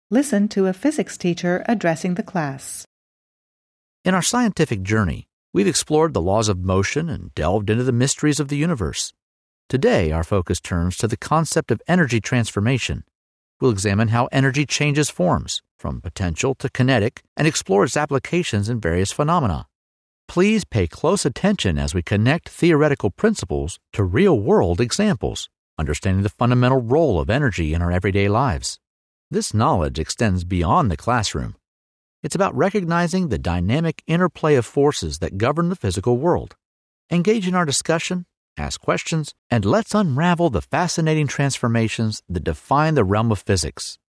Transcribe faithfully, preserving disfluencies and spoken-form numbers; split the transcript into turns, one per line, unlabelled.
Listen to a physics teacher addressing the class.
In our scientific journey, we've explored the laws of motion and delved into the mysteries of the universe. Today, our focus turns to the concept of energy transformation. We'll examine how energy changes forms, from potential to kinetic, and explore its applications in various phenomena. Please pay close attention as we connect theoretical principles to real-world examples, understanding the fundamental role of energy in our everyday lives. This knowledge extends beyond the classroom. It's about recognizing the dynamic interplay of forces that govern the physical world. Engage in our discussion, ask questions, and let's unravel the fascinating transformations that define the realm of physics.